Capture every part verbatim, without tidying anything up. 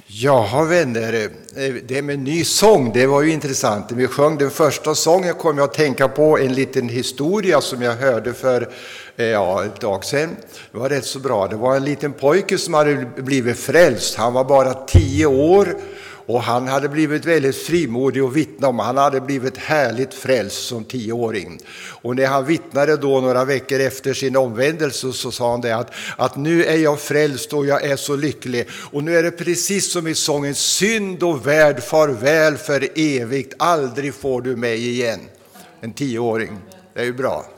Jaha vänner, det med ny sång, det var ju intressant. När vi sjöng den första sången kom jag att tänka på en liten historia som jag hörde för ja, ett dag sedan. Det var rätt så bra. Det var en liten pojke som hade blivit frälst. Han var bara tio år och han hade blivit väldigt frimodig och vittna om. Han hade blivit härligt frälst som tioåring. Och när han vittnade då några veckor efter sin omvändelse så sa han det att, att nu är jag frälst och jag är så lycklig. Och nu är det precis som i sången: synd och värld, farväl för evigt, aldrig får du mig igen. En tioåring, det är ju bra.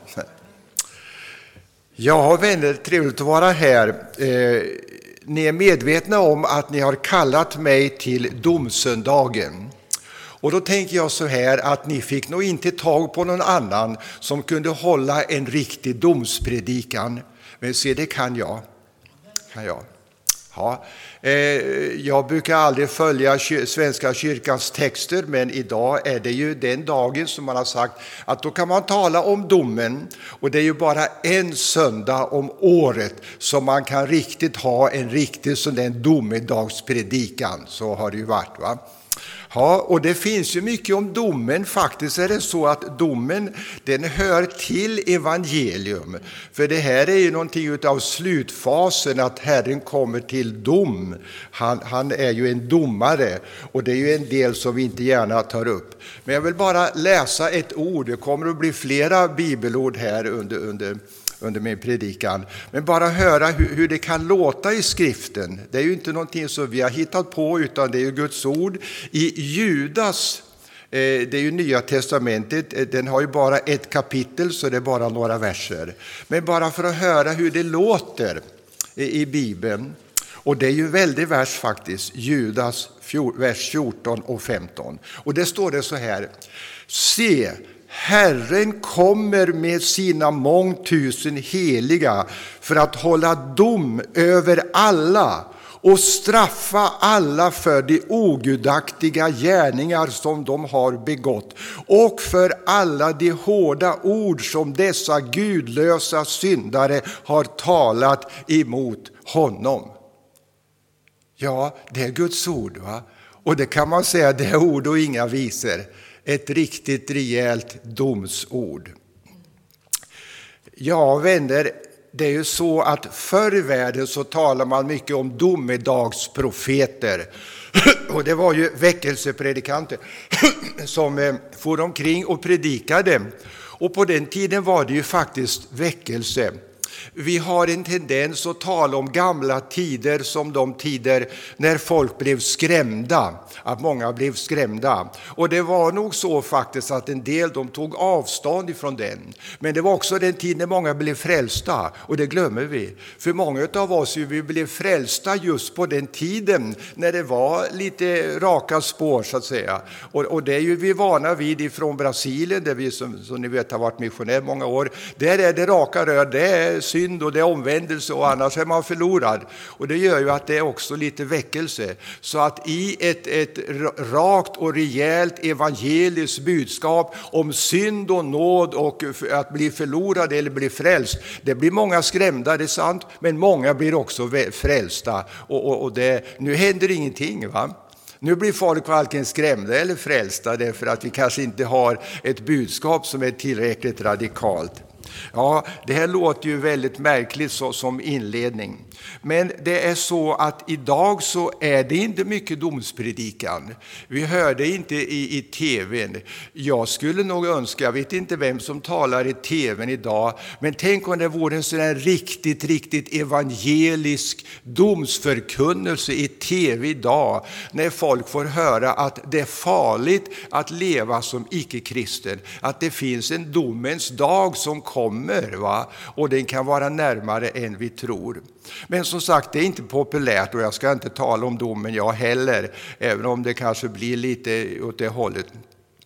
Ja vänner, trevligt att vara här. Eh, ni är medvetna om att ni har kallat mig till domsöndagen. Och då tänker jag så här att ni fick nog inte tag på någon annan som kunde hålla en riktig domspredikan. Men se, det kan jag. Kan jag. Ja, eh, jag brukar aldrig följa kyr- Svenska kyrkans texter, men idag är det ju den dagen som man har sagt att då kan man tala om domen. Och det är ju bara en söndag om året som man kan riktigt ha en riktig sån där domedagspredikan. Så har det ju varit, va? Ja, och det finns ju mycket om domen. Faktiskt är det så att domen, den hör till evangelium. För det här är ju någonting av slutfasen, att Herren kommer till dom. Han, han är ju en domare, och det är ju en del som vi inte gärna tar upp. Men jag vill bara läsa ett ord. Det kommer att bli flera bibelord här under under under min predikan. Men bara höra hur, hur det kan låta i skriften. Det är ju inte någonting som vi har hittat på, utan det är ju Guds ord. I Judas, eh, det är ju Nya testamentet, den har ju bara ett kapitel, så det är bara några verser. Men bara för att höra hur det låter i, i Bibeln. Och det är ju en väldig vers faktiskt. Judas vers fjorton och femton. Och det står det så här: se, Herren kommer med sina mångtusen heliga för att hålla dom över alla och straffa alla för de ogudaktiga gärningar som de har begått och för alla de hårda ord som dessa gudlösa syndare har talat emot honom. Ja, det är Guds ord, va? Och det kan man säga, det är ord och inga visor. Ett riktigt rejält domsord. Ja vänner, det är ju så att förr i världen så talar man mycket om domedagsprofeter. Och det var ju väckelsepredikanter som for omkring och predikade. Och på den tiden var det ju faktiskt väckelse. Vi har en tendens att tala om gamla tider som de tider när folk blev skrämda. Att många blev skrämda. Och det var nog så faktiskt att en del de tog avstånd ifrån den. Men det var också den tiden när många blev frälsta. Och det glömmer vi. För många av oss vi blev frälsta just på den tiden när det var lite raka spår så att säga. Och, och det är ju vi vana vid ifrån Brasilien, där vi som, som ni vet har varit missionär många år. Där är det raka rör, det är synd och det är omvändelse, och annars är man förlorad. Och det gör ju att det är också lite väckelse. Så att i ett, ett rakt och rejält evangeliskt budskap om synd och nåd och att bli förlorad eller bli frälst, det blir många skrämda, det är sant, men många blir också frälsta. Och, och, och det, nu händer ingenting, va? Nu blir folk varken skrämda eller frälsta därför att vi kanske inte har ett budskap som är tillräckligt radikalt. Ja, det här låter ju väldigt märkligt så, som inledning. Men det är så att idag så är det inte mycket domspredikan. Vi hör det inte i, i tvn. Jag skulle nog önska, jag vet inte vem som talar i tvn idag, men tänk om det vore en sån här riktigt, riktigt evangelisk domsförkunnelse i tv idag. När folk får höra att det är farligt att leva som icke-kristen. Att det finns en domens dag som kommer, va? Och den kan vara närmare än vi tror. Men som sagt, det är inte populärt, och jag ska inte tala om domen jag heller, även om det kanske blir lite åt det hållet.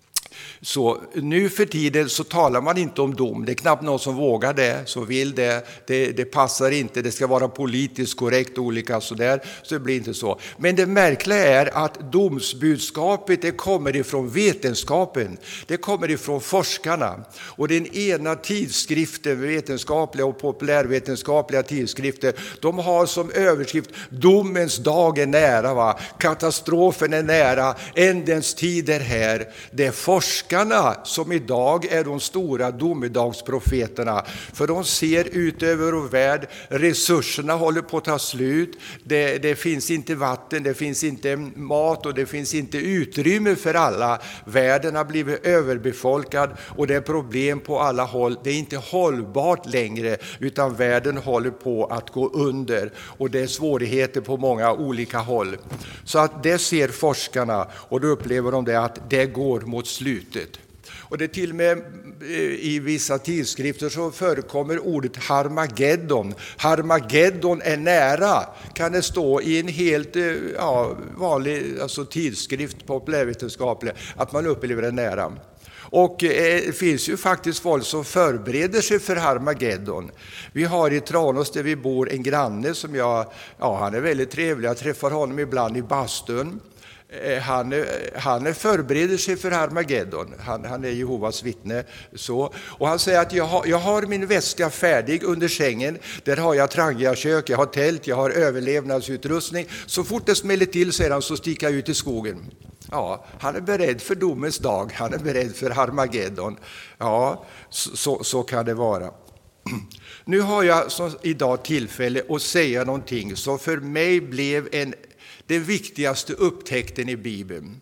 Så nu för tiden så talar man inte om dom. Det är knappt någon som vågar det, som vill det. Det, det passar inte, det ska vara politiskt korrekt och olika sådär. Så det blir inte så. Men det märkliga är att domsbudskapet det kommer ifrån vetenskapen. Det kommer ifrån forskarna. Och den ena tidskriften, vetenskapliga och populärvetenskapliga tidskrifter, de har som överskrift domens dag är nära, va? Katastrofen är nära, ändens tid är här. Det är forskarna som idag är de stora domedagsprofeterna, för de ser ut över vår värld, resurserna håller på att ta slut, det, det finns inte vatten, det finns inte mat och det finns inte utrymme för alla, världen har blivit överbefolkad och det är problem på alla håll, det är inte hållbart längre utan världen håller på att gå under och det är svårigheter på många olika håll. Så att det ser forskarna och då upplever de det att det går mot slutet. Och det är till och med i vissa tidskrifter så förekommer ordet Harmageddon. Harmageddon är nära, kan det stå i en helt ja, vanlig alltså tidskrift, populärvetenskaplig, att man upplever det nära. Och det finns ju faktiskt folk som förbereder sig för Harmageddon. Vi har i Tranås där vi bor en granne som jag, ja han är väldigt trevlig, jag träffar honom ibland i bastun. Han, han förbereder sig för Harmageddon. Han, han är Jehovas vittne. Så. Och han säger att jag har, jag har min väska färdig under sängen. Där har jag trangiakök, jag har tält, jag har överlevnadsutrustning. Så fort det smäller till sedan så sticker jag ut i skogen. Ja, han är beredd för domens dag. Han är beredd för Harmageddon. Ja, så, så, så kan det vara. Nu har jag så, idag tillfälle att säga någonting som för mig blev en den viktigaste upptäckten i Bibeln.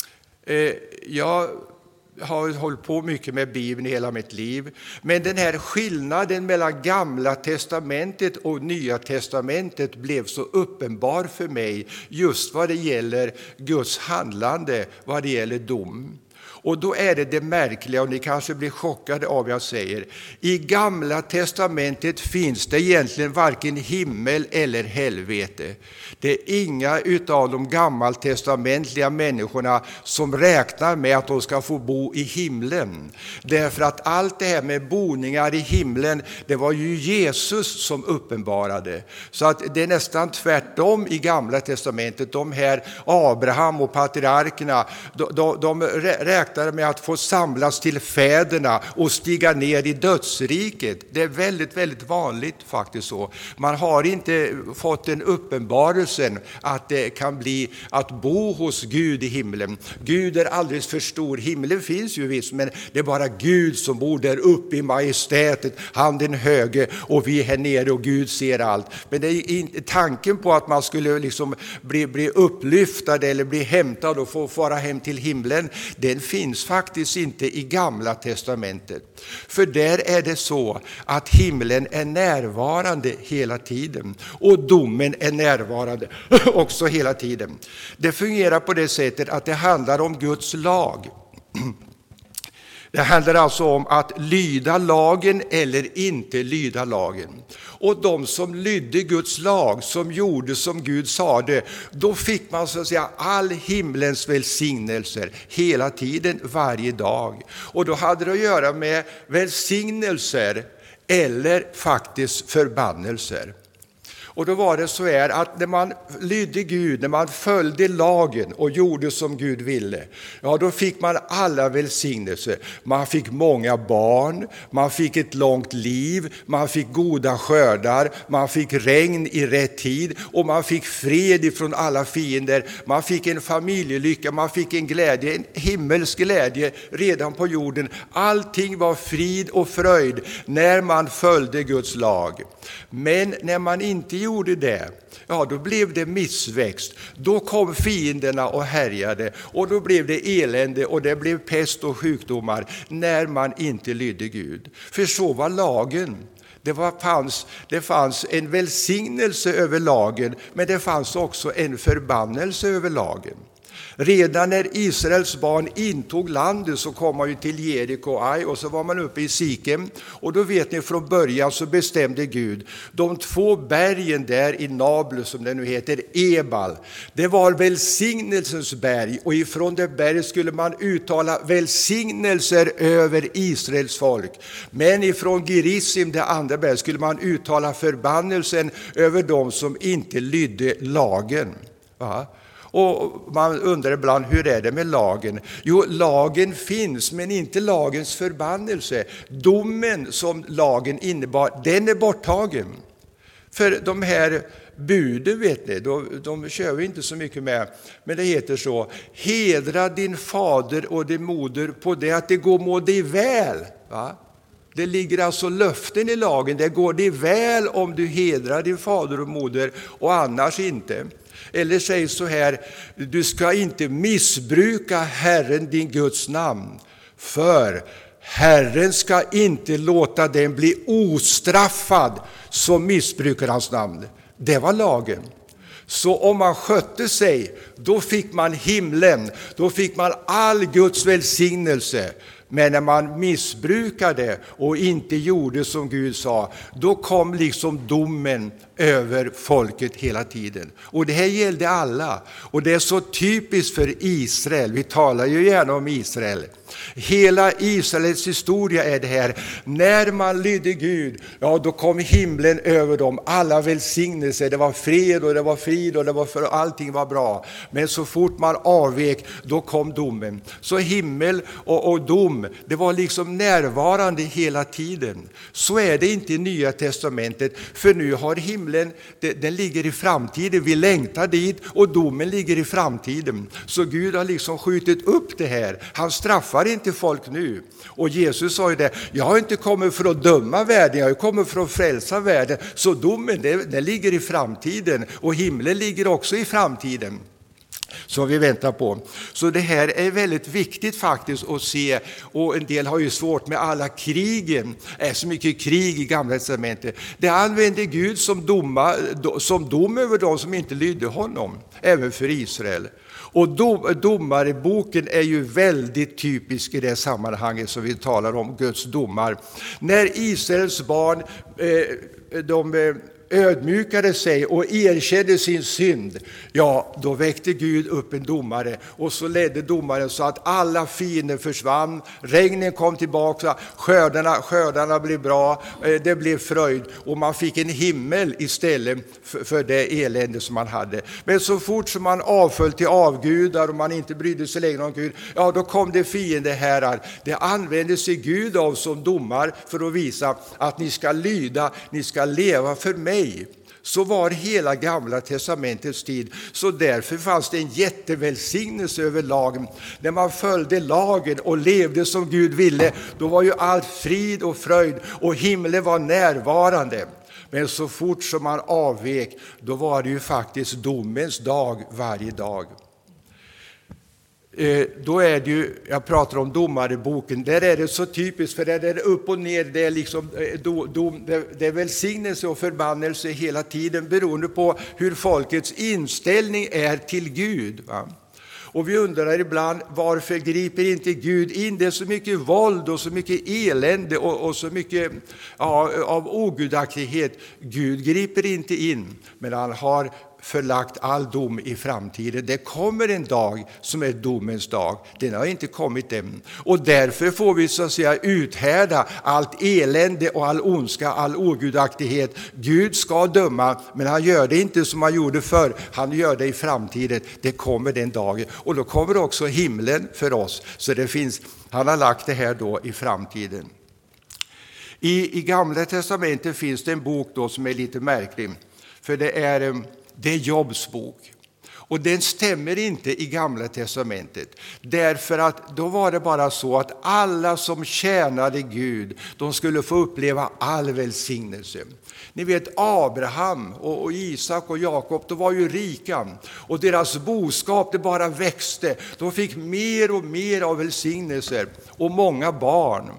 Jag har hållit på mycket med Bibeln i hela mitt liv. Men den här skillnaden mellan Gamla testamentet och Nya testamentet blev så uppenbar för mig just vad det gäller Guds handlande, vad det gäller dom. Och då är det det märkliga, och ni kanske blir chockade av vad jag säger. I Gamla testamentet finns det egentligen varken himmel eller helvete. Det är inga utav de gammaltestamentliga människorna som räknar med att de ska få bo i himlen. Därför att allt det här med boningar i himlen, det var ju Jesus som uppenbarade. Så att det är nästan tvärtom i Gamla testamentet. De här Abraham och patriarkerna, de, de, de räknar med att få samlas till fäderna och stiga ner i dödsriket. Det är väldigt, väldigt vanligt faktiskt så. Man har inte fått en uppenbarelse att det kan bli att bo hos Gud i himlen. Gud är alldeles för stor. Himlen finns ju visst, men det är bara Gud som bor där uppe i majestätet. Han den höge och vi här nere och Gud ser allt. Men det är inte tanken på att man skulle liksom bli, bli upplyftad eller bli hämtad och få fara hem till himlen. Den finns faktiskt inte i Gamla testamentet. För där är det så att himlen är närvarande hela tiden. Och domen är närvarande också hela tiden. Det fungerar på det sättet att det handlar om Guds lag. Det handlar alltså om att lyda lagen eller inte lyda lagen. Och de som lydde Guds lag, som gjorde som Gud sade, då fick man så att säga all himlens välsignelser hela tiden, varje dag. Och då hade det att göra med välsignelser eller faktiskt förbannelser. Och då var det så här att när man lydde Gud, när man följde lagen och gjorde som Gud ville, ja då fick man alla välsignelser. Man fick många barn, man fick ett långt liv, man fick goda skördar, man fick regn i rätt tid och man fick fred ifrån alla fiender. Man fick en familjelycka, man fick en glädje, en himmelsk glädje redan på jorden. Allting var frid och fröjd när man följde Guds lag. Men när man inte gjorde det, ja då blev det missväxt. Då kom fienderna och härjade och då blev det elände och det blev pest och sjukdomar när man inte lydde Gud. För så var lagen. Det, var, fanns, det fanns en välsignelse över lagen, men det fanns också en förbannelse över lagen. Redan när Israels barn intog landet så kom man ju till Jeriko och Ai och så var man uppe i Sikem. Och då vet ni, från början så bestämde Gud de två bergen där i Nablus, som det nu heter, Ebal. Det var välsignelsens berg, och ifrån det berget skulle man uttala välsignelser över Israels folk. Men ifrån Gerizim, det andra berget, skulle man uttala förbannelsen över dem som inte lydde lagen. Va? Och man undrar ibland, hur är det med lagen? Jo, lagen finns, men inte lagens förbannelse. Domen som lagen innebar, den är borttagen. För de här buden, vet ni, de, de kör vi inte så mycket med. Men det heter så: hedra din fader och din moder på det att det går må dig väl. Va? Det ligger alltså löften i lagen. Det går dig väl om du hedrar din fader och moder, och annars inte. Eller säg så här: du ska inte missbruka Herren din Guds namn, för Herren ska inte låta den bli ostraffad som missbrukar hans namn. Det var lagen. Så om man skötte sig, då fick man himlen, då fick man all Guds välsignelse. Men när man missbrukade och inte gjorde som Gud sa, då kom liksom domen över folket hela tiden. Och det här gällde alla. Och det är så typiskt för Israel. Vi talar ju gärna om Israel. Hela Israels historia är det här. När man lydde Gud, ja, då kom himlen över dem. Alla välsignelser. Det var fred och det var frid och det var för allting var bra. Men så fort man avvek, då kom domen. Så himmel och, och dom, det var liksom närvarande hela tiden. Så är det inte i Nya testamentet. För nu har himlen, den ligger i framtiden. Vi längtar dit, och domen ligger i framtiden. Så Gud har liksom skjutit upp det här. Han straffar inte folk nu. Och Jesus sa ju det: jag har inte kommit för att döma världen, jag har kommit för att frälsa världen. Så domen, det, den ligger i framtiden, och himlen ligger också i framtiden, som vi väntar på. Så det här är väldigt viktigt faktiskt att se. Och en del har ju svårt med alla krigen. Det är så mycket krig i Gamla testamentet. Det använder Gud som, doma, som dom över dem som inte lydde honom, även för Israel. Och dom, domarboken är ju väldigt typisk i det sammanhanget som vi talar om, Guds domar. När Israels barn, eh, de ödmjukade sig och erkände sin synd, ja, då väckte Gud upp en domare, och så ledde domaren så att alla fiender försvann, regnen kom tillbaka, skördarna, skördarna blev bra, det blev fröjd, och man fick en himmel istället för, för det elände som man hade. Men så fort som man avföll till avgudar och man inte brydde sig längre om Gud, ja, då kom det fiendeherrar. Det använde sig Gud av som domar för att visa att ni ska lyda, ni ska leva för mig. Så var hela Gamla testamentets tid. Så därför fanns det en jättevälsignelse över lagen. När man följde lagen och levde som Gud ville, då var ju allt frid och fröjd, och himlen var närvarande. Men så fort som man avvek, då var det ju faktiskt domens dag varje dag. Eh, då är det ju, jag pratar om domarboken, där är det så typiskt, för där är det upp och ner, det är liksom do, dom, det, det är välsignelse och förbannelse hela tiden, beroende på hur folkets inställning är till Gud. Va? Och vi undrar ibland, varför griper inte Gud in? Det är så mycket våld och så mycket elände och, och så mycket ja, av ogudaktighet. Gud griper inte in, men han har förlagt all dom i framtiden. Det kommer en dag som är domens dag. Den har inte kommit än. Och därför får vi så att säga uthärda allt elände och all ondska, all ogudaktighet. Gud ska döma, men han gör det inte som han gjorde förr. Han gör det i framtiden. Det kommer den dagen. Och då kommer också himlen för oss. Så det finns, han har lagt det här då i framtiden. I, i Gamla testamentet finns det en bok då som är lite märklig. För det är... Det är Jobs bok. Och den stämmer inte i Gamla testamentet. Därför att då var det bara så att alla som tjänade Gud, de skulle få uppleva all välsignelse. Ni vet, Abraham och, och Isak och Jakob, de var ju rika. Och deras boskap, det bara växte. De fick mer och mer av välsignelser och många barn.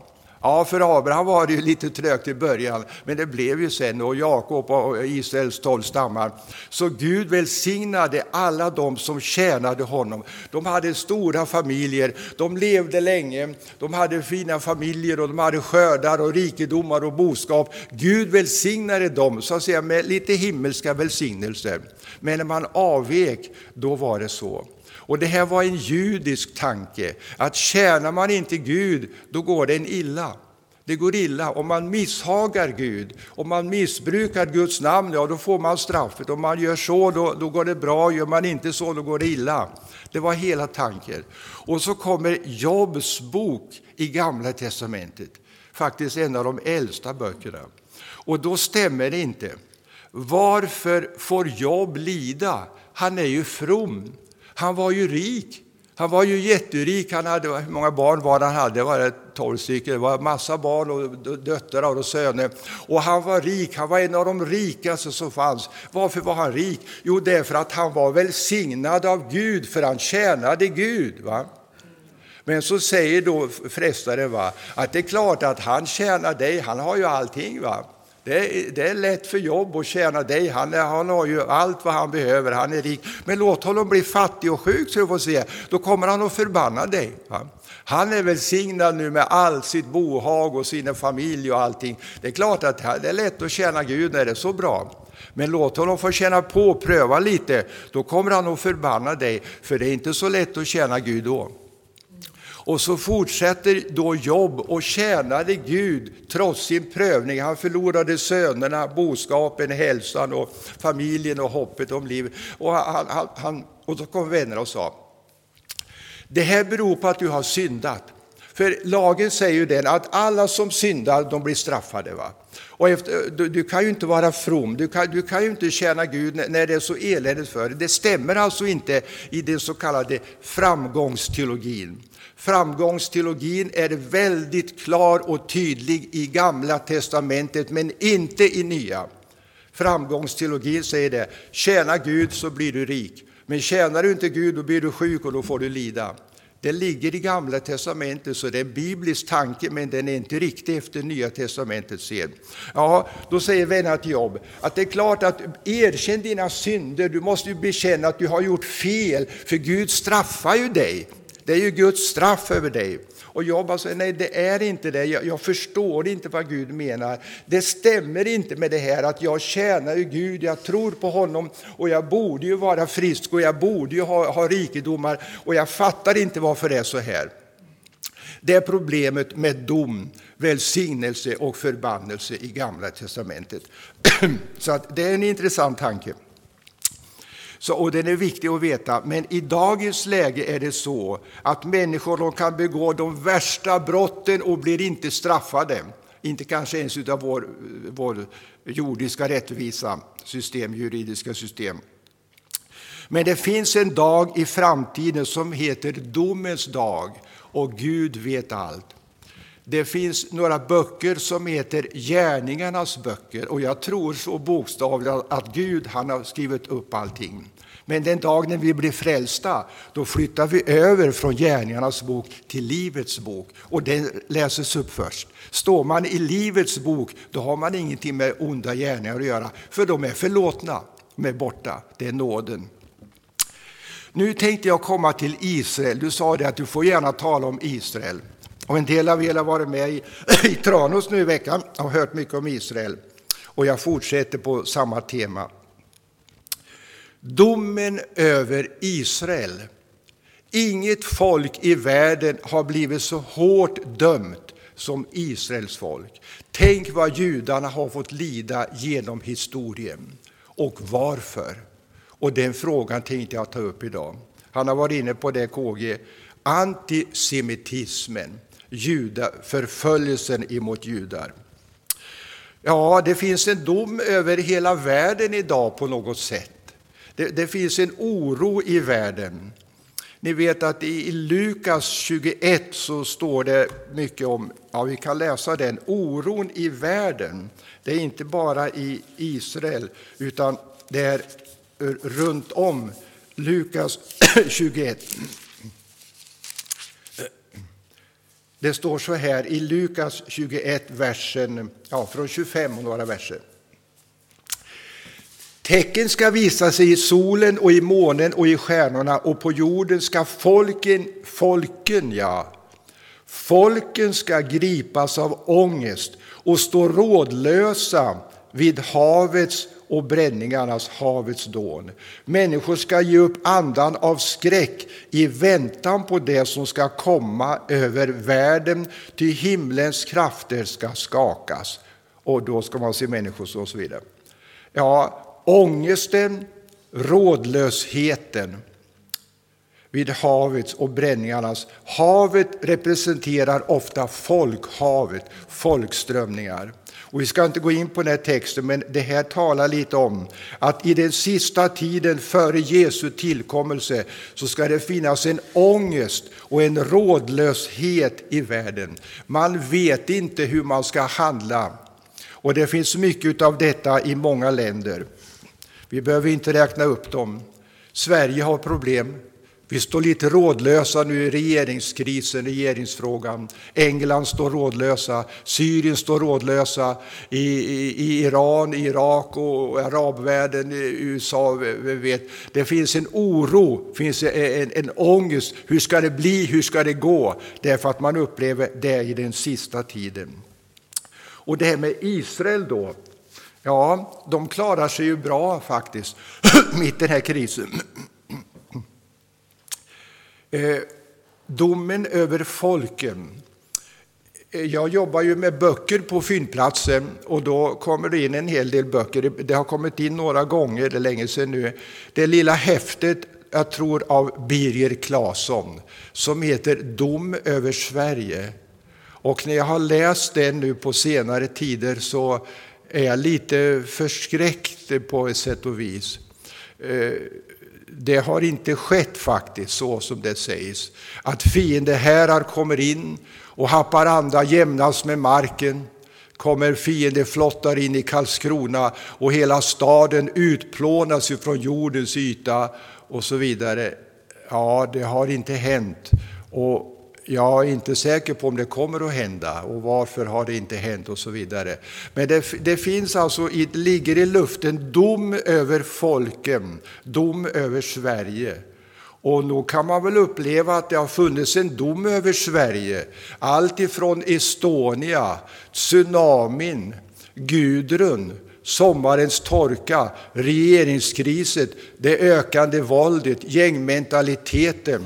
Ja, för Abraham var det ju lite trögt i början, men det blev ju sen, och Jakob och Israels tolv stammar. Så Gud välsignade alla de som tjänade honom. De hade stora familjer, de levde länge, de hade fina familjer och de hade skördar och rikedomar och boskap. Gud välsignade dem så att säga med lite himmelska välsignelser. Men när man avvek, då var det så. Och det här var en judisk tanke, att tjänar man inte Gud, då går det en illa. Det går illa om man misshagar Gud, om man missbrukar Guds namn, ja då får man straffet. Om man gör så, då, då går det bra, gör man inte så, då går det illa. Det var hela tanken. Och så kommer Jobs bok i Gamla testamentet, faktiskt en av de äldsta böckerna. Och då stämmer det inte. Varför får Job lida? Han är ju from. Han var ju rik. Han var ju jätterik. Han hade, hur många barn var han hade? Det var tolv stycken. Det var massa barn och döttrar och söner. Och han var rik. Han var en av de rikaste som fanns. Varför var han rik? Jo, därför att han var välsignad av Gud. För han tjänade Gud, va? Men så säger då frestaren, va, att det är klart att han tjänar dig. Han har ju allting, va? Det är, det är lätt för Job att tjäna dig. Han, är, han har ju allt vad han behöver. Han är rik. Men låt honom bli fattig och sjuk, så du får se. Då kommer han att förbanna dig. Va? Han är välsignad nu med allt sitt bohag och sina familj och allting. Det är klart att det är lätt att tjäna Gud när det är så bra. Men låt honom få känna på och pröva lite. Då kommer han att förbanna dig. För det är inte så lätt att tjäna Gud då. Och så fortsätter då Job och tjänade Gud trots sin prövning. Han förlorade sönerna, boskapen, hälsan och familjen och hoppet om livet. Och, han, han, han, och så kom vänner och sa, det här beror på att du har syndat. För lagen säger ju den att alla som syndar, de blir straffade, va? Och efter, du, du kan ju inte vara from, du kan, du kan ju inte tjäna Gud när, när det är så eländigt för dig. Det stämmer alltså inte i den så kallade framgångsteologin. Framgångsteologin är väldigt klar och tydlig i Gamla testamentet, men inte i Nya. Framgångsteologin säger det, tjäna Gud så blir du rik. Men tjänar du inte Gud, då blir du sjuk och då får du lida. Det ligger i Gamla testamentet, så det är en biblisk tanke, men den är inte riktigt efter Nya testamentets sed. Ja, då säger vännerna till Job att det är klart att erkänn dina synder, du måste ju bekänna att du har gjort fel, för Gud straffar ju dig. Det är ju Guds straff över dig. Och Job säger, nej det är inte det, jag, jag förstår inte vad Gud menar. Det stämmer inte med det här att jag tjänar ju Gud, jag tror på honom och jag borde ju vara frisk och jag borde ju ha, ha rikedomar och jag fattar inte varför det är så här. Det är problemet med dom, välsignelse och förbannelse i Gamla testamentet. Så att det är en intressant tanke. Så, och den är viktig att veta, men i dagens läge är det så att människor de kan begå de värsta brotten och blir inte straffade. Inte kanske ens av vår, vår jordiska rättvisa system, juridiska system. Men det finns en dag i framtiden som heter domens dag och Gud vet allt. Det finns några böcker som heter gärningarnas böcker och jag tror så bokstavligt att Gud han har skrivit upp allting. Men den dag när vi blir frälsta, då flyttar vi över från gärningarnas bok till livets bok och den läses upp först. Står man i livets bok, då har man ingenting med onda gärningar att göra, för de är förlåtna, de är borta, det är nåden. Nu tänkte jag komma till Israel. Du sa det att du får gärna tala om Israel. Och en del av er har varit med i, i Tranås nu i veckan och har hört mycket om Israel. Och jag fortsätter på samma tema. Domen över Israel. Inget folk i världen har blivit så hårt dömt som Israels folk. Tänk vad judarna har fått lida genom historien. Och varför? Och den frågan tänkte jag ta upp idag. Han har varit inne på det, K G. Antisemitismen. Juda, förföljelsen emot judar. Ja, det finns en dom över hela världen idag på något sätt. Det, det finns en oro i världen. Ni vet att i Lukas tjugoett så står det mycket om, ja vi kan läsa den, oron i världen. Det är inte bara i Israel utan det är runt om. Lukas tjugoett. Det står så här i Lukas tjugoett, versen, ja, från tjugofem och några verser. Tecken ska visa sig i solen och i månen och i stjärnorna, och på jorden ska folken, folken, ja, folken ska gripas av ångest och stå rådlösa vid havets och bränningarnas havets dån. Människor ska ge upp andan av skräck i väntan på det som ska komma över världen, ty himlens krafter ska skakas. Och då ska man se människor och så vidare. Ja, ångesten, rådlösheten vid havets och bränningarnas. Havet representerar ofta folkhavet, folkströmningar. Och vi ska inte gå in på den här texten, men det här talar lite om att i den sista tiden före Jesu tillkommelse så ska det finnas en ångest och en rådlöshet i världen. Man vet inte hur man ska handla. Och det finns mycket av detta i många länder. Vi behöver inte räkna upp dem. Sverige har problem. Vi står lite rådlösa nu i regeringskrisen, regeringsfrågan. England står rådlösa, Syrien står rådlösa, i, i, i Iran, Irak och arabvärlden, U S A. Vi vet. Det finns en oro, finns en, en ångest. Hur ska det bli, hur ska det gå? Därför att man upplever det i den sista tiden. Och det här med Israel då, ja, de klarar sig ju bra faktiskt, mitt i den här krisen. Eh, domen över folken. Jag jobbar ju med böcker på fyndplatsen och då kommer det in en hel del böcker. Det har kommit in några gånger, det är länge sedan nu. Det lilla häftet, jag tror av Birger Claesson, som heter Dom över Sverige. Och när jag har läst den nu på senare tider så är jag lite förskräckt på ett sätt och vis. Eh, Det har inte skett faktiskt så som det sägs. Att fiendehärar kommer in och Haparanda jämnas med marken. Kommer fiendeflottar in i Karlskrona och hela staden utplånas från jordens yta och så vidare. Ja, det har inte hänt. Och jag är inte säker på om det kommer att hända och varför har det inte hänt och så vidare. Men det, det finns alltså, det ligger i luften dom över folken, dom över Sverige. Och nog kan man väl uppleva att det har funnits en dom över Sverige. Allt ifrån Estonia, tsunamin, Gudrun, sommarens torka, regeringskriset, det ökande våldet, gängmentaliteten,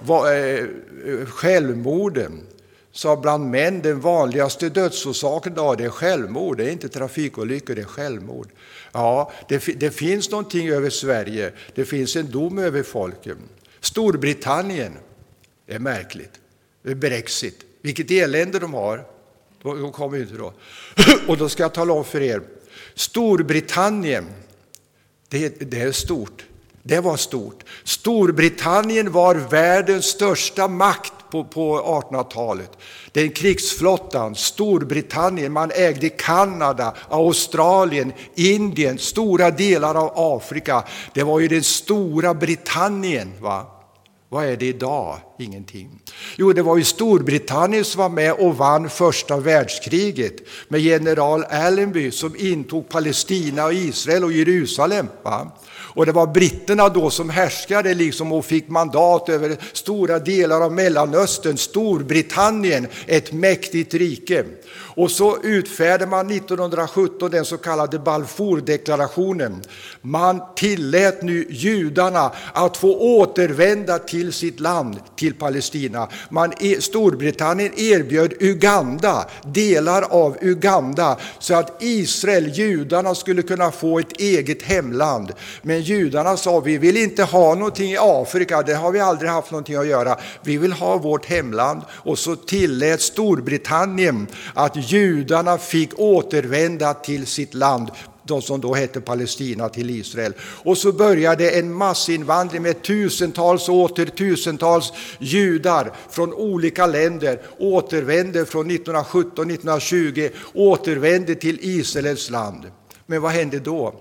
självmorden. Så bland män den vanligaste dödsorsaken då, det är självmord, det är inte trafikolyckor, det är självmord. Ja, det, det finns någonting över Sverige, det finns en dom över folken. Storbritannien, det är märkligt, det är Brexit, vilket elände de har, de kommer inte då. Och då ska jag tala om för er, Storbritannien, det, det är stort, det var stort. Storbritannien var världens största makt på, på artonhundratalet. Den krigsflottan, Storbritannien, man ägde Kanada, Australien, Indien, stora delar av Afrika. Det var ju den stora Britannien, va? Vad är det idag? Ingenting. Jo, det var ju Storbritannien som var med och vann första världskriget med general Allenby som intog Palestina och Israel och Jerusalem, va? Och det var britterna då som härskade liksom och fick mandat över stora delar av Mellanöstern. Storbritannien, ett mäktigt rike. Och så utfärdade man nittonhundrasjutton den så kallade Balfour-deklarationen. Man tillät nu judarna att få återvända till sitt land, till Palestina. Man, Storbritannien erbjöd Uganda, delar av Uganda, så att Israel, judarna, skulle kunna få ett eget hemland. Men judarna sa, vi vill inte ha någonting i Afrika, det har vi aldrig haft någonting att göra. Vi vill ha vårt hemland. Och så tillät Storbritannien att judarna fick återvända till sitt land, de som då hette Palestina, till Israel. Och så började en massinvandring med tusentals och åter tusentals judar från olika länder återvände från nittonhundrasjutton nittonhundratjugo, återvände till Israels land. Men vad hände då?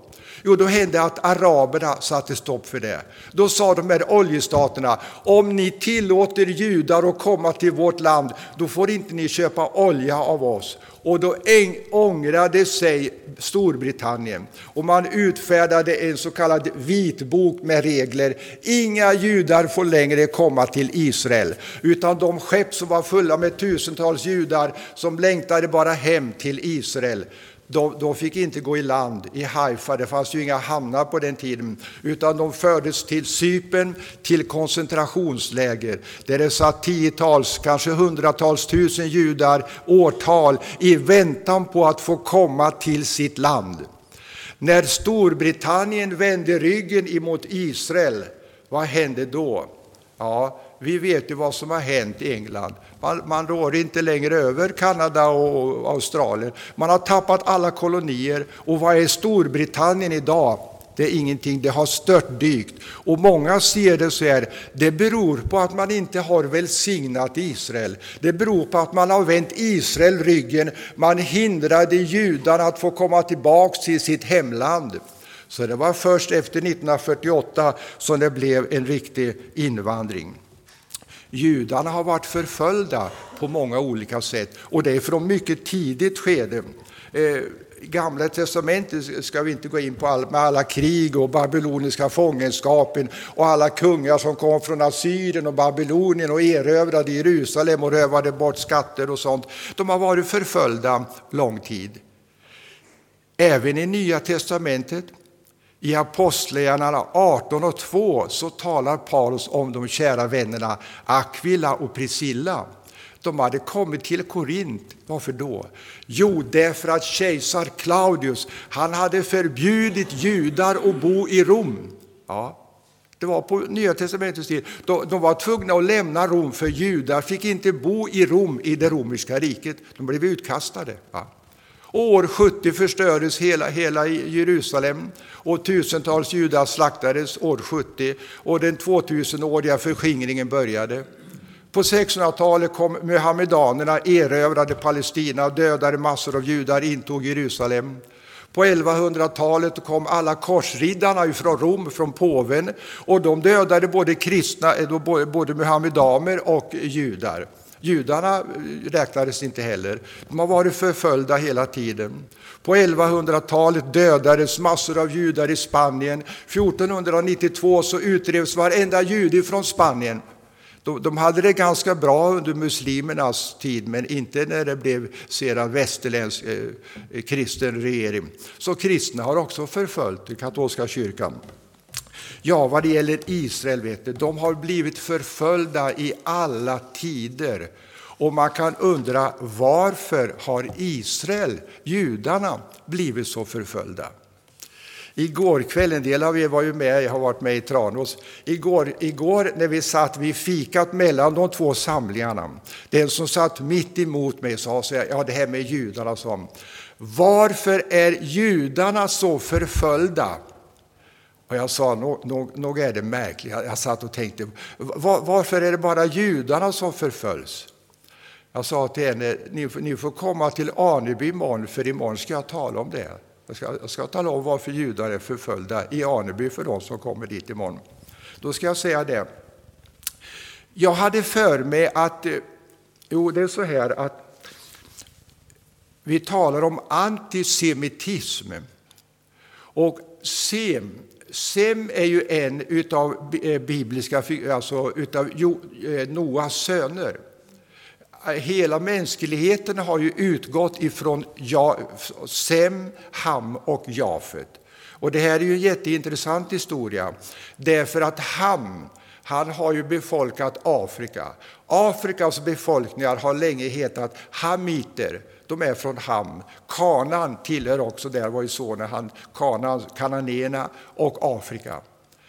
Jo, då hände att araberna satte stopp för det. Då sa de här oljestaterna, om ni tillåter judar att komma till vårt land, då får inte ni köpa olja av oss. Och då ångrade sig Storbritannien och man utfärdade en så kallad vitbok med regler. Inga judar får längre komma till Israel, utan de skepp som var fulla med tusentals judar som längtade bara hem till Israel, De, de fick inte gå i land i Haifa, det fanns ju inga hamnar på den tiden, utan de fördes till Cypern, till koncentrationsläger där det satt tiotals, kanske hundratals tusen judar årtal i väntan på att få komma till sitt land. När Storbritannien vände ryggen emot Israel, vad hände då? Ja, vi vet ju vad som har hänt i England. Man, man rår inte längre över Kanada och Australien. Man har tappat alla kolonier. Och vad är Storbritannien idag? Det är ingenting, det har störtdykt. Och många ser det så här, det beror på att man inte har välsignat Israel. Det beror på att man har vänt Israel ryggen. Man hindrade judarna att få komma tillbaka till sitt hemland. Så det var först efter nittonhundrafyrtioåtta som det blev en riktig invandring. Judarna har varit förföljda på många olika sätt, och det är från mycket tidigt skede. Eh, Gamla testamentet ska vi inte gå in på all, med alla krig och babyloniska fångenskapen och alla kungar som kom från Assyrien och Babylonien och erövrade Jerusalem och rövade bort skatter och sånt. De har varit förföljda lång tid. Även i Nya testamentet, i Apostlagärningarna arton och två, så talar Paulus om de kära vännerna Aquila och Priscilla. De hade kommit till Korint. Varför då? Jo, därför att kejsar Claudius, han hade förbjudit judar att bo i Rom. Ja, det var på Nya testamentets tid. De, de var tvungna att lämna Rom, för judar fick inte bo i Rom, i det romerska riket. De blev utkastade. Ja. År sjuttio förstördes hela, hela Jerusalem och tusentals judar slaktades år sjuttio, och den tvåtusenåriga förskingringen började. På sexhundratalet kom muhammedanerna, erövrade Palestina, dödade massor av judar, intog Jerusalem. På elvahundratalet kom alla korsriddarna från Rom, från påven, och de dödade både kristna, både muhammedaner och judar. Judarna räknades inte heller. De har varit förföljda hela tiden. På elvahundratalet dödades massor av judar i Spanien. fjortonhundranittiotvå så utrevs varenda jude från Spanien. De hade det ganska bra under muslimernas tid, men inte när det blev sedan västerländsk eh, kristen regering. Så kristna har också förföljt i katolska kyrkan. Ja, vad det gäller Israel, vet du, de har blivit förföljda i alla tider. Och man kan undra, varför har Israel, judarna, blivit så förföljda? Igår kväll, en del av er var ju med, jag har varit med i Tranås. Igår, igår när vi satt vid fikat mellan de två samlingarna, den som satt mitt emot mig sa så här, ja, det här med judarna som, varför är judarna så förföljda? Och jag sa, nog, nog, nog är det märkligt. Jag satt och tänkte, var, varför är det bara judarna som förföljs? Jag sa till henne, ni, ni får komma till Aneby imorgon, för imorgon ska jag tala om det. Jag ska, jag ska tala om varför judar är förföljda i Aneby för de som kommer dit imorgon. Då ska jag säga det. Jag hade för mig att, jo det är så här att vi talar om antisemitism. Och sem, sem är ju en utav bibliska, alltså utav Noas söner. Hela mänskligheten har ju utgått ifrån Sem, Ham och Jafet. Och det här är ju en jätteintressant historia. Därför att Ham, han har ju befolkat Afrika. Afrikas befolkningar har länge hetat Hamiter. De är från Ham. Kanaan tillhör också, där var ju sonen han, Kanaan, Kananéerna och Afrika.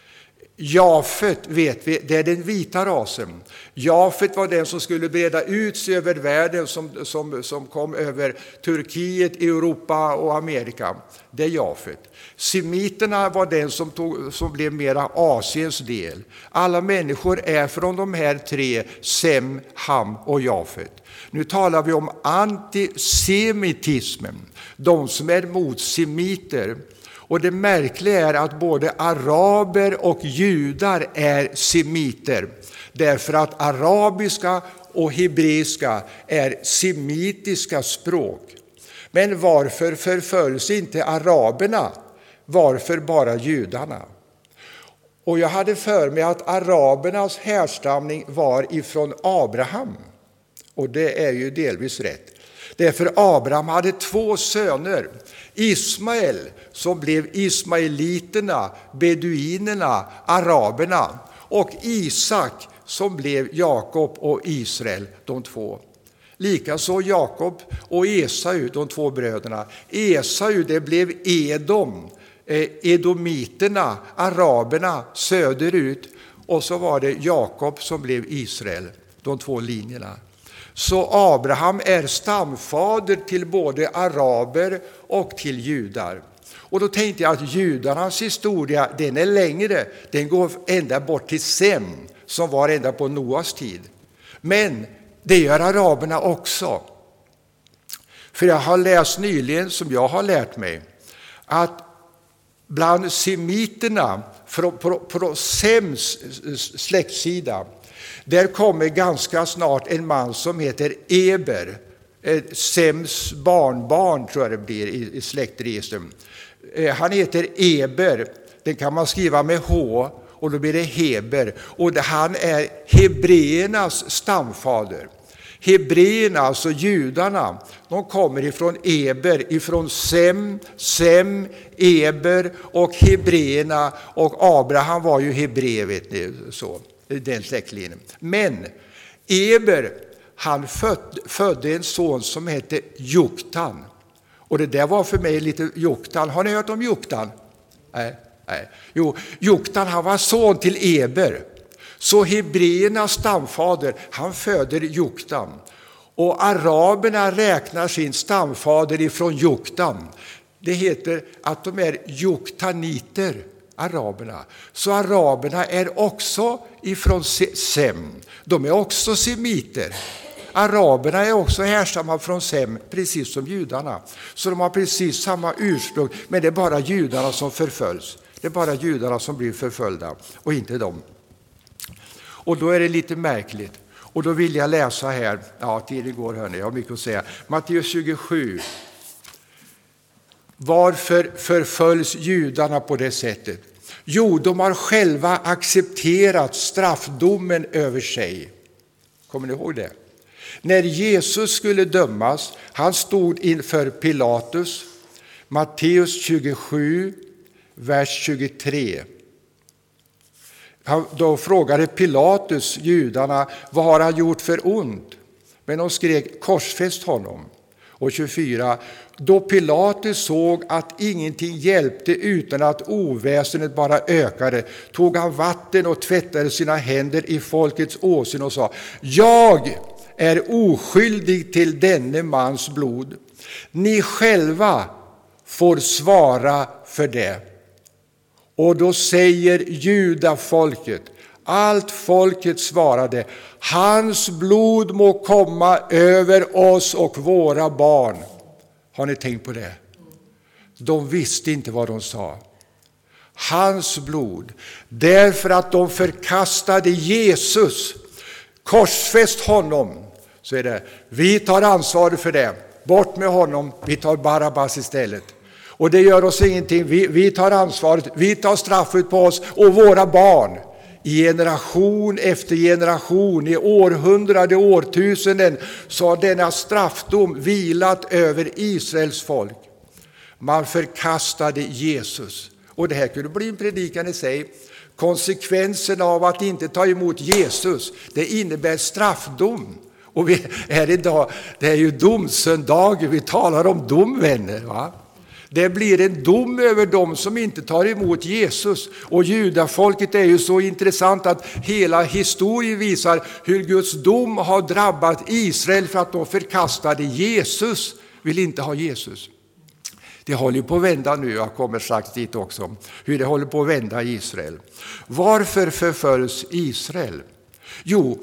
Jafet vet vi, det är den vita rasen. Jafet var den som skulle breda ut sig över världen, som, som, som kom över Turkiet, Europa och Amerika. Det är Jafet. Semiterna var den som, tog, som blev mera Asiens del. Alla människor är från de här tre, Sem, Ham och Jafet. Nu talar vi om antisemitismen, de som är mot semiter. Och det märkliga är att både araber och judar är semiter. Därför att arabiska och hebreiska är semitiska språk. Men varför förföljs inte araberna? Varför bara judarna? Och jag hade för mig att arabernas härstamning var ifrån Abraham. Och det är ju delvis rätt. Därför Abraham hade två söner. Ismael som blev ismaeliterna, beduinerna, araberna. Och Isak som blev Jakob och Israel, de två. Likaså Jakob och Esau, de två bröderna. Esau, det blev Edom, edomiterna, araberna söderut. Och så var det Jakob som blev Israel, de två linjerna. Så Abraham är stamfader till både araber och till judar. Och då tänkte jag att judarnas historia, den är längre. Den går ända bort till Sem, som var ända på Noas tid. Men det gör araberna också. För jag har läst nyligen, som jag har lärt mig, att bland semiterna på Sems släktsida, där kommer ganska snart en man som heter Eber. Sems barnbarn tror jag det blir i släktregistren. Han heter Eber, den kan man skriva med H och då blir det Heber. Och han är hebreernas stamfader. Hebreerna, alltså judarna, de kommer ifrån Eber, ifrån Sem, Sem, Eber och hebreerna. Och Abraham var ju hebre, vet ni, så, den släktlinjen. Men Eber, han föd, födde en son som hette Joktan. Och det där var för mig lite Joktan. Har ni hört om Joktan? Nej, nej. Jo, Joktan, han var son till Eber. Så hebreernas stamfader, han föder Joktan. Och araberna räknar sin stamfader ifrån Joktan. Det heter att de är joktaniter, araberna. Så araberna är också ifrån Sem. De är också semiter. Araberna är också härstammar från Sem, precis som judarna. Så de har precis samma ursprung, men det är bara judarna som förföljs. Det är bara judarna som blir förföljda och inte de. Och då är det lite märkligt. Och då vill jag läsa här, ja tiden går hörni, jag har mycket att säga. Matteus tjugosju. Varför förföljs judarna på det sättet? Jo, de har själva accepterat straffdomen över sig. Kommer ni ihåg det? När Jesus skulle dömas, han stod inför Pilatus. Matteus tjugosju, vers tjugotre. Då frågade Pilatus judarna, vad har han gjort för ont? Men de skrek, korsfäst honom. Och tjugofyra, då Pilatus såg att ingenting hjälpte utan att oväsendet bara ökade, tog han vatten och tvättade sina händer i folkets åsyn och sa, jag är oskyldig till denne mans blod. Ni själva får svara för det. Och då säger judafolket, allt folket svarade, hans blod må komma över oss och våra barn. Har ni tänkt på det? De visste inte vad de sa. Hans blod, därför att de förkastade Jesus, korsfäst honom. Så är det, vi tar ansvar för det. Bort med honom, vi tar Barabbas istället. Och det gör oss ingenting, vi, vi tar ansvaret, vi tar straffet på oss och våra barn. I generation efter generation, i århundrade, årtusenden, så har denna straffdom vilat över Israels folk. Man förkastade Jesus. Och det här kunde bli en predikan i sig. Konsekvensen av att inte ta emot Jesus, det innebär straffdom. Och vi är idag, det är ju domsöndagen, vi talar om dom, vänner, va? Det blir en dom över dem som inte tar emot Jesus. Och judafolket är ju så intressant att hela historien visar hur Guds dom har drabbat Israel för att de förkastade Jesus, vill inte ha Jesus. Det håller på att vända nu, jag kommer strax dit också, hur det håller på att vända i Israel. Varför förföljs Israel? Jo,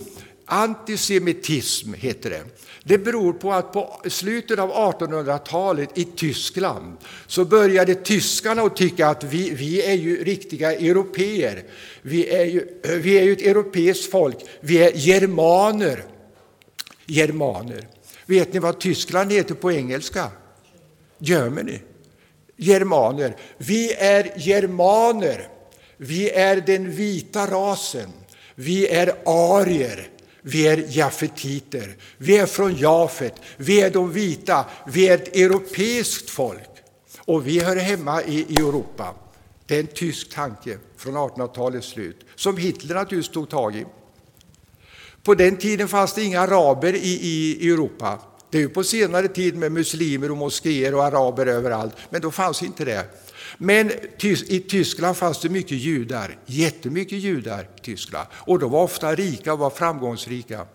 Antisemitism heter det. Det beror på att på slutet av artonhundratalet i Tyskland så började tyskarna att tycka att vi, vi är ju riktiga europeer. Vi är ju, vi är ju ett europeiskt folk. Vi är germaner. Germaner. Vet ni vad Tyskland heter på engelska? Germany. Germaner. Vi är germaner. Vi är den vita rasen. Vi är arier. Vi är jafetiter. Vi är från Jafet. Vi är de vita. Vi är ett europeiskt folk. Och vi hör hemma i, i Europa. Det är en tysk tanke från artonhundratalets slut. Som Hitler naturligtvis tog tag i. På den tiden fanns det inga araber i, i, i Europa. Det är ju på senare tid med muslimer och moskéer och araber överallt. Men då fanns inte det. Men i Tyskland fanns det mycket judar. Jättemycket judar i Tyskland. Och de var ofta rika och var framgångsrika.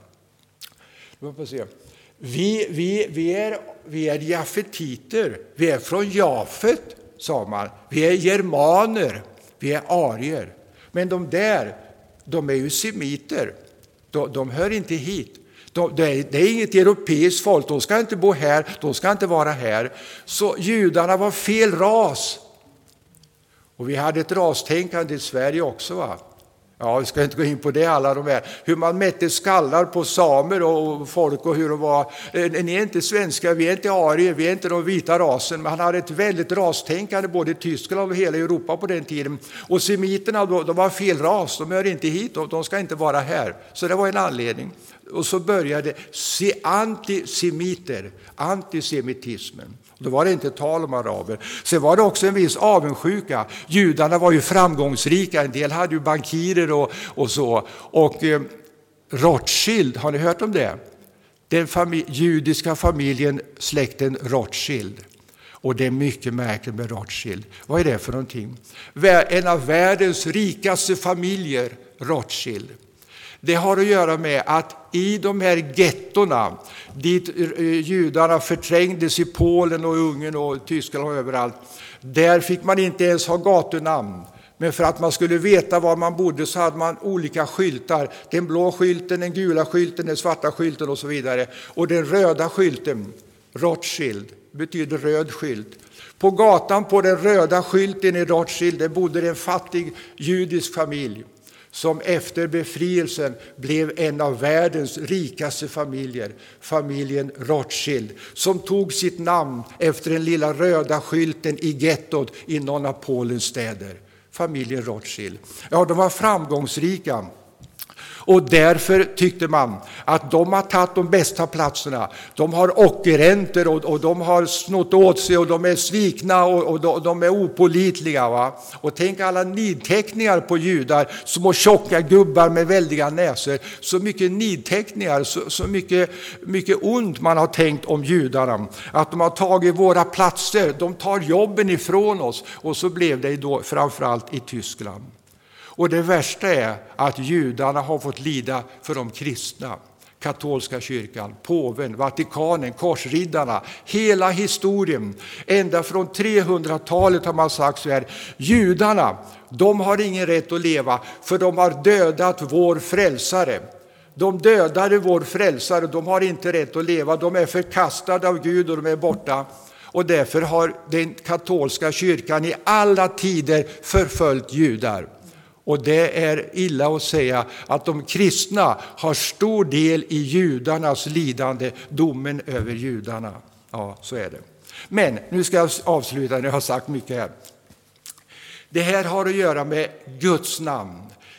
Vi, vi, vi, är, vi är jafetiter. Vi är från Jafet, sa man. Vi är germaner. Vi är arier. Men de där, de är ju semiter. De, de hör inte hit. De, det, är, det är inget europeiskt folk. De ska inte bo här. De ska inte vara här. Så judarna var fel ras. Och vi hade ett rastänkande i Sverige också, va? Ja, vi ska inte gå in på det alla de här. Hur man mätte skallar på samer och folk och hur de var. Ni är inte svenskar, vi är inte arier, vi är inte de vita rasen. Men han hade ett väldigt rastänkande både i Tyskland och hela Europa på den tiden. Och semiterna, de var fel ras, de hör inte hit och de ska inte vara här. Så det var en anledning. Och så började se antisemiter, antisemitismen. Då var det inte tal om araber. Sen var det också en viss avundsjuka. Judarna var ju framgångsrika. En del hade ju bankirer och, och så. Och eh, Rothschild, har ni hört om det? Den familj, judiska familjen, släkten Rothschild. Och det är mycket märkligt med Rothschild. Vad är det för någonting? En av världens rikaste familjer, Rothschild. Det har att göra med att i de här gettorna, dit judarna förträngdes i Polen och Ungern och Tyskland och överallt, där fick man inte ens ha gatunamn. Men för att man skulle veta var man bodde så hade man olika skyltar. Den blå skylten, den gula skylten, den svarta skylten och så vidare. Och den röda skylten, Rothschild, betyder röd skylt. På gatan på den röda skylten i Rothschild, där bodde en fattig judisk familj. Som efter befrielsen blev en av världens rikaste familjer, familjen Rothschild, som tog sitt namn efter den lilla röda skylten i gettot i någon av Polens städer. Familjen Rothschild. Ja, de var framgångsrika. Och därför tyckte man att de har tagit de bästa platserna. De har ockerräntor och, och de har snott åt sig och de är svikna och, och de, de är opålitliga. Va? Och tänk alla nidteckningar på judar, små tjocka gubbar med väldiga näsor. Så mycket nidteckningar, så, så mycket, mycket ont man har tänkt om judarna. Att de har tagit våra platser, de tar jobben ifrån oss. Och så blev det då framförallt i Tyskland. Och det värsta är att judarna har fått lida för de kristna. Katolska kyrkan, påven, Vatikanen, korsriddarna. Hela historien, ända från trehundratalet har man sagt så här. Judarna, de har ingen rätt att leva för de har dödat vår frälsare. De dödade vår frälsare, de har inte rätt att leva. De är förkastade av Gud och de är borta. Och därför har den katolska kyrkan i alla tider förföljt judar. Och det är illa att säga att de kristna har stor del i judarnas lidande, domen över judarna. Ja, så är det. Men nu ska jag avsluta när jag har sagt mycket här. Det här har att göra med Guds namn.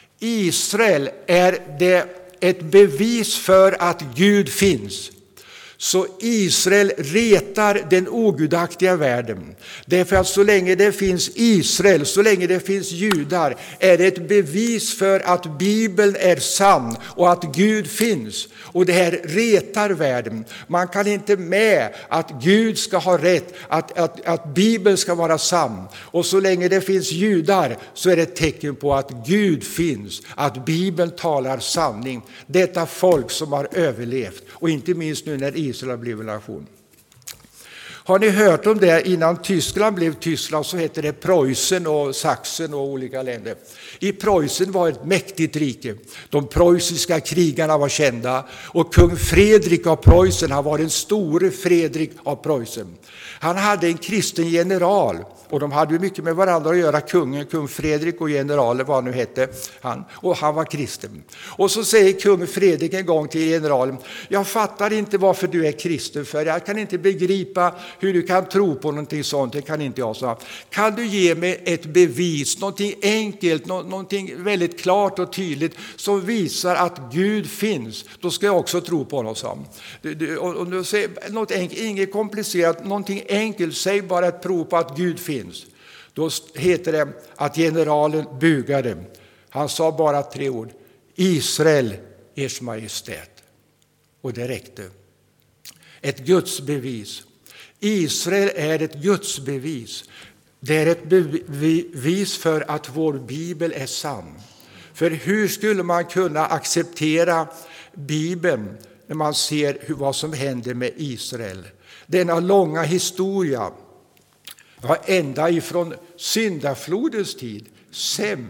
Israel är det ett bevis för att Gud finns. Så Israel retar den ogudaktiga världen. Därför att så länge det finns Israel, så länge det finns judar, är det ett bevis för att Bibeln är sann och att Gud finns. Och det här retar världen. Man kan inte med att Gud ska ha rätt, att, att, att Bibeln ska vara sann. Och så länge det finns judar så är det ett tecken på att Gud finns, att Bibeln talar sanning. Detta folk som har överlevt, och inte minst nu när Israel blev en nation. Har ni hört om det? Innan Tyskland blev Tyskland så hette det Preussen och Sachsen och olika länder. I Preussen var ett mäktigt rike. De preussiska krigarna var kända och kung Fredrik av Preussen, han var den store Fredrik av Preussen. Han hade en kristen general och de hade ju mycket med varandra att göra, kungen, kung Fredrik och generalen, vad nu hette han, och han var kristen. Och så säger kung Fredrik en gång till generalen: jag fattar inte varför du är kristen, för jag kan inte begripa hur du kan tro på någonting sånt, det kan inte jag. Så kan du ge mig ett bevis, någonting enkelt, någonting väldigt klart och tydligt som visar att Gud finns, då ska jag också tro på honom. Så. Och du säger något enkelt, inget komplicerat, någonting enkelt, säg bara ett prov på att Gud finns. Då heter det att generalen bugade. Han sa bara tre ord: Israel, ers majestät. Och det räckte. Ett gudsbevis. Israel är ett gudsbevis. Det är ett bevis för att vår bibel är sann. För hur skulle man kunna acceptera Bibeln när man ser hur, vad som händer med Israel? Denna långa historia, ja, ända ifrån syndaflodens tid, Sem,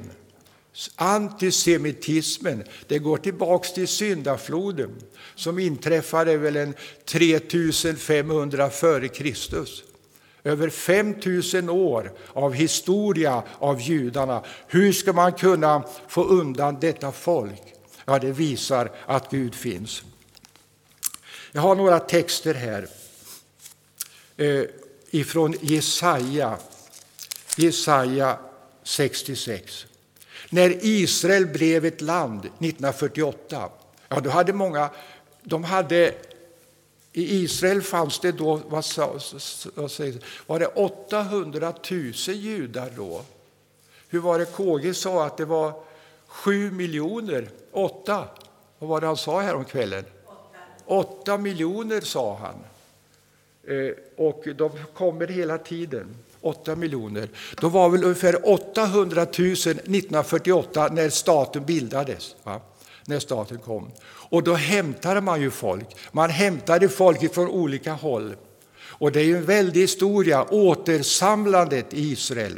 antisemitismen, det går tillbaks till syndafloden som inträffade väl en tre tusen femhundra före Kristus. Över fem tusen år av historia av judarna. Hur ska man kunna få undan detta folk? Ja, det visar att Gud finns. Jag har några texter här eh, ifrån Jesaja, Jesaja sextiosex. När Israel blev ett land nittonhundrafyrtioåtta, ja, då hade många, de hade, i Israel fanns det då, vad, vad säger, var det åttahundratusen judar då? Hur var det K G sa att det var sju miljoner, åtta, vad var det han sa här om kvällen? Åtta miljoner sa han. Eh, och de kommer hela tiden. Åtta miljoner. Då var väl ungefär åttahundratusen nittonhundrafyrtioåtta när staten bildades. Va? När staten kom. Och då hämtade man ju folk. Man hämtade folk från olika håll. Och det är ju en väldig historia, återsamlandet i Israel.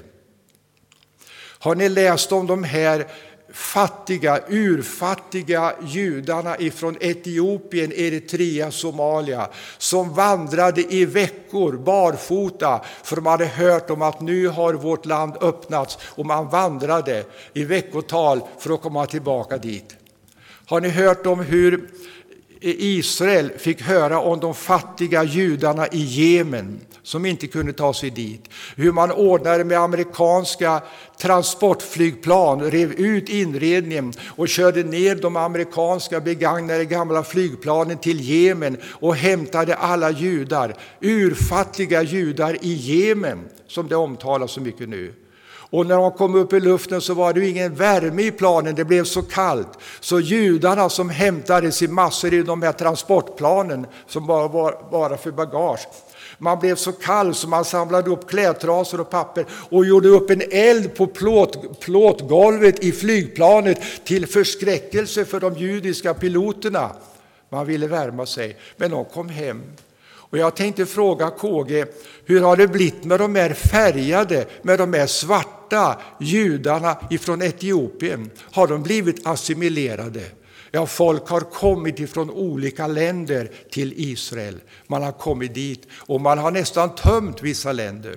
Har ni läst om de här fattiga, urfattiga judarna ifrån Etiopien, Eritrea, Somalia som vandrade i veckor barfota för de hade hört om att nu har vårt land öppnats, och man vandrade i veckotal för att komma tillbaka dit. Har ni hört om hur Israel fick höra om de fattiga judarna i Jemen som inte kunde ta sig dit? Hur man ordnade med amerikanska transportflygplan, rev ut inredningen och körde ner de amerikanska begagnade gamla flygplanen till Jemen och hämtade alla judar, urfattiga judar i Jemen som det omtalas så mycket nu. Och när de kom upp i luften så var det ingen värme i planen, det blev så kallt. Så judarna som hämtades i massor i de här transportplanen som bara var bara för bagage. Man blev så kall så man samlade upp klädtrasor och papper och gjorde upp en eld på plåt, plåtgolvet i flygplanet till förskräckelse för de judiska piloterna. Man ville värma sig, men de kom hem. Och jag tänkte fråga K G, hur har det blivit med de här färgade, med de här svarta judarna ifrån Etiopien? Har de blivit assimilerade? Ja, folk har kommit ifrån olika länder till Israel. Man har kommit dit och man har nästan tömt vissa länder.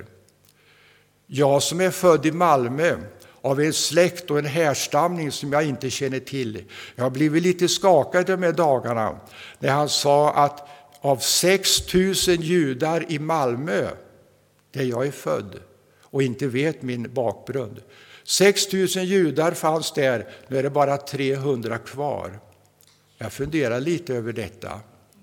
Jag som är född i Malmö av en släkt och en härstamning som jag inte känner till. Jag har blivit lite skakad de här dagarna när han sa att av sex tusen judar i Malmö, där jag är född och inte vet min bakgrund. sex tusen judar fanns där, nu är det bara trehundra kvar. Jag funderar lite över detta.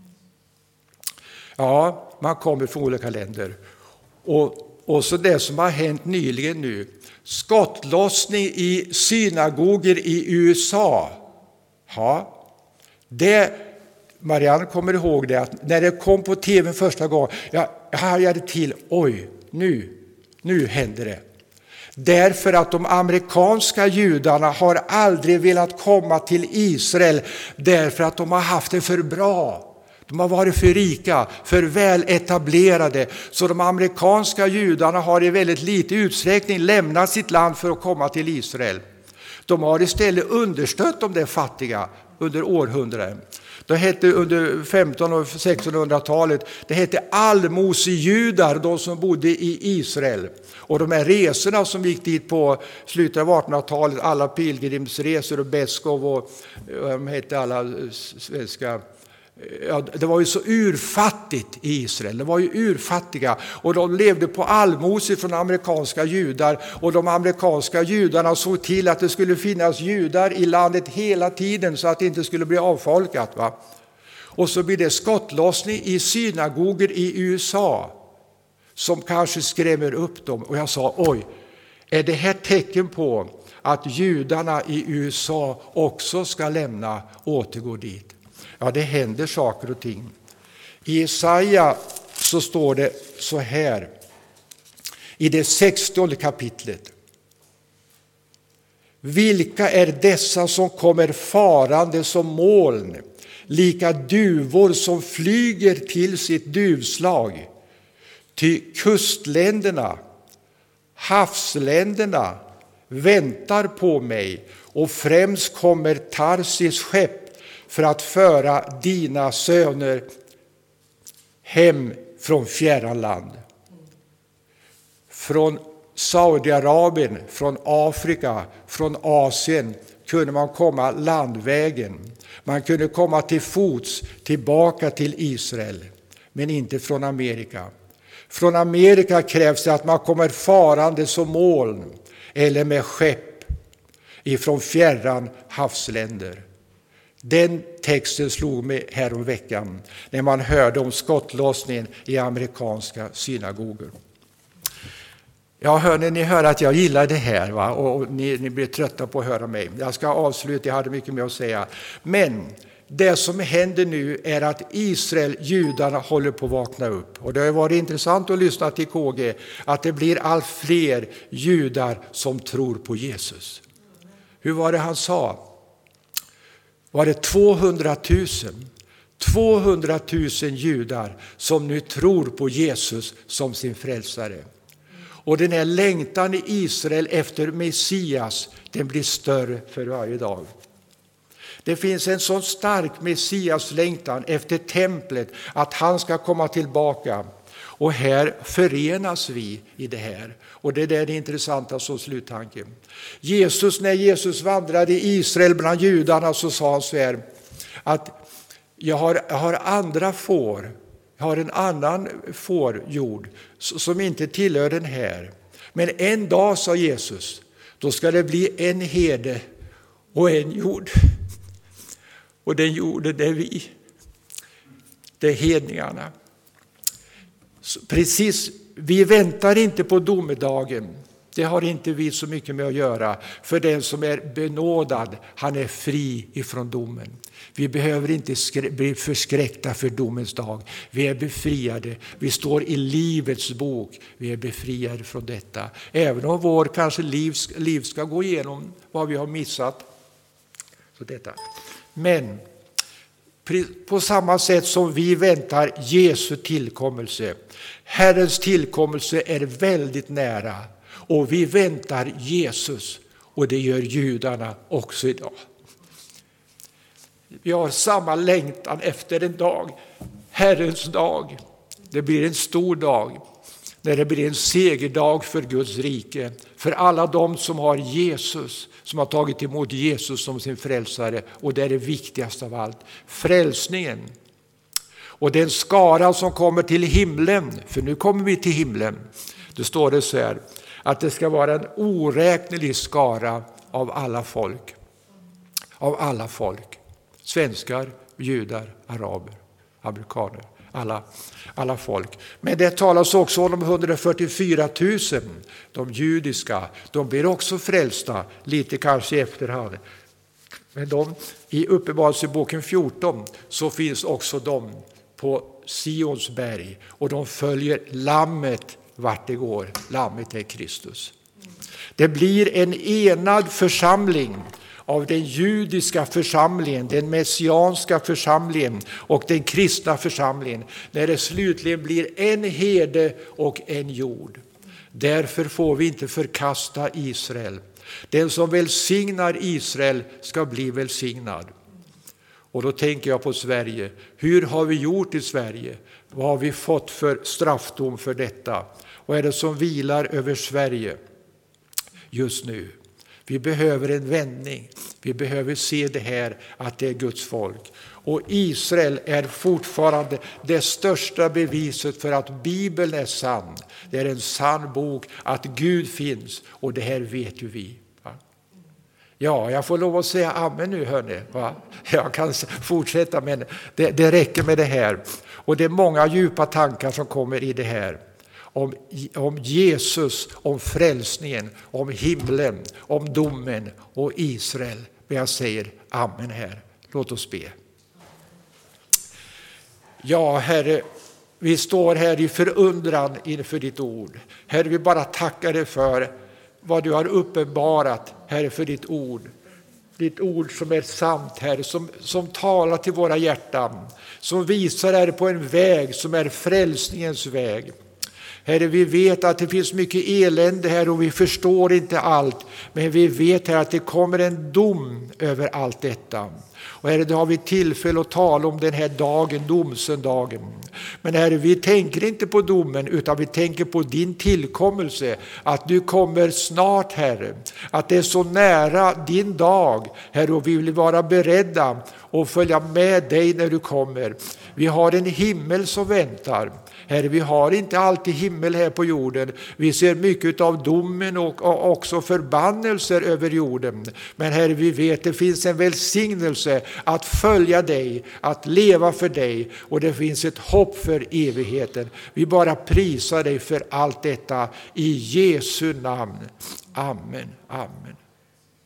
Ja, man kommer från olika länder. Och, och så det som har hänt nyligen nu. Skottlossning i synagoger i U S A. Ja, det... Marianne kommer ihåg det, att när det kom på tv första gången, jag hajade till, oj, nu, nu händer det. Därför att de amerikanska judarna har aldrig velat komma till Israel därför att de har haft det för bra. De har varit för rika, för väl etablerade. Så de amerikanska judarna har i väldigt liten utsträckning lämnat sitt land för att komma till Israel. De har istället understött de där fattiga under århundraden. Det hette under femtonhundra- och sextonhundratalet, det hette allmosejudar, de som bodde i Israel. Och de här resorna som gick dit på slutet av artonhundratalet, alla pilgrimsresor och Beskov och de hette alla svenska. Ja, det var ju så urfattigt i Israel, det var ju urfattiga och de levde på allmosor från amerikanska judar och de amerikanska judarna såg till att det skulle finnas judar i landet hela tiden så att det inte skulle bli avfolkat. Va? Och så blir det skottlossning i synagoger i U S A som kanske skrämmer upp dem och jag sa oj, är det här tecken på att judarna i U S A också ska lämna och återgå dit? Ja, det händer saker och ting. I Jesaja så står det så här i det sextonde kapitlet. Vilka är dessa som kommer farande som moln, lika duvor som flyger till sitt duvslag? Ty kustländerna, havsländerna väntar på mig och främst kommer Tarsis skepp för att föra dina söner hem från fjärran land. Från Saudiarabien, från Afrika, från Asien kunde man komma landvägen. Man kunde komma till fots tillbaka till Israel, men inte från Amerika. Från Amerika krävs det att man kommer farande som moln eller med skepp ifrån fjärran havsländer. Den texten slog mig här om veckan när man hörde om skottlossningen i amerikanska synagogor. Ja, hörni, ni hör att jag gillar det här, va? Och, och ni, ni blir trötta på att höra mig. Jag ska avsluta, jag hade mycket mer att säga. Men det som händer nu är att Israel, judarna, håller på att vakna upp. Och det har varit intressant att lyssna till K G, att det blir allt fler judar som tror på Jesus. Hur var det han sa? Var det tvåhundratusen? tvåhundratusen judar som nu tror på Jesus som sin frälsare. Och den här längtan i Israel efter Messias, den blir större för varje dag. Det finns en så stark Messias längtan efter templet att han ska komma tillbaka. Och här förenas vi i det här. Och det är det intressanta som sluttanke. Jesus, när Jesus vandrade i Israel bland judarna så sa han så här att jag har, jag har andra får. Jag har en annan fårjord som inte tillhör den här. Men en dag, sa Jesus, då ska det bli en herde och en jord. Och den jorden är vi. Det är hedningarna. Precis, vi väntar inte på domedagen. Det har inte vi så mycket med att göra. För den som är benådad, han är fri ifrån domen. Vi behöver inte bli förskräckta för domens dag. Vi är befriade. Vi står i livets bok. Vi är befriade från detta. Även om vår kanske liv, liv ska gå igenom vad vi har missat. Så detta. Men på samma sätt som vi väntar Jesu tillkommelse. Herrens tillkommelse är väldigt nära. Och vi väntar Jesus. Och det gör judarna också idag. Vi har samma längtan efter en dag. Herrens dag. Det blir en stor dag. När det blir en segerdag för Guds rike. För alla de som har Jesus. Som har tagit emot Jesus som sin frälsare. Och det är det viktigaste av allt. Frälsningen. Och den skara som kommer till himlen. För nu kommer vi till himlen. Det står det så här. Att det ska vara en oräknelig skara av alla folk. Av alla folk. Svenskar, judar, araber, amerikaner. Alla, alla folk. Men det talas också om de hundrafyrtiofyra tusen. De judiska. De blir också frälsta. Lite kanske i efterhand. Men de, i Uppenbarelseboken fjorton så finns också de på Sions berg. Och de följer lammet vart det går. Lammet är Kristus. Det blir en enad församling av den judiska församlingen, den messianska församlingen och den kristna församlingen, när det slutligen blir en herde och en jord. Därför får vi inte förkasta Israel. Den som välsignar Israel ska bli välsignad. Och då tänker jag på Sverige. Hur har vi gjort i Sverige? Vad har vi fått för straffdom för detta? Vad är det som vilar över Sverige just nu? Vi behöver en vändning. Vi behöver se det här att det är Guds folk. Och Israel är fortfarande det största beviset för att Bibeln är sann. Det är en sann bok, att Gud finns, och det här vet ju vi. Va? Ja, jag får lov att säga amen nu, hörni. Va? Jag kan fortsätta, men det, det räcker med det här. Och det är många djupa tankar som kommer i det här. Om, om Jesus, om frälsningen, om himlen, om domen och Israel. Men jag säger amen här. Låt oss be. Ja, Herre, vi står här i förundran inför ditt ord. Herre, vi bara tackar dig för vad du har uppenbarat, Herre, för ditt ord. Ditt ord som är sant, Herre, som, som talar till våra hjärtan. Som visar, Herre, på en väg som är frälsningens väg. Herre, vi vet att det finns mycket elände här och vi förstår inte allt. Men vi vet här att det kommer en dom över allt detta. Och Herre, då har vi tillfälle att tala om den här dagen, domsöndagen. Men Herre, vi tänker inte på domen utan vi tänker på din tillkommelse. Att du kommer snart, Herre. Att det är så nära din dag, Herre, och vi vill vara beredda och följa med dig när du kommer. Vi har en himmel som väntar. Herre, vi har inte alltid himmel här på jorden. Vi ser mycket av domen och också förbannelser över jorden. Men Herre, vi vet att det finns en välsignelse att följa dig, att leva för dig. Och det finns ett hopp för evigheten. Vi bara prisar dig för allt detta i Jesu namn. Amen, amen.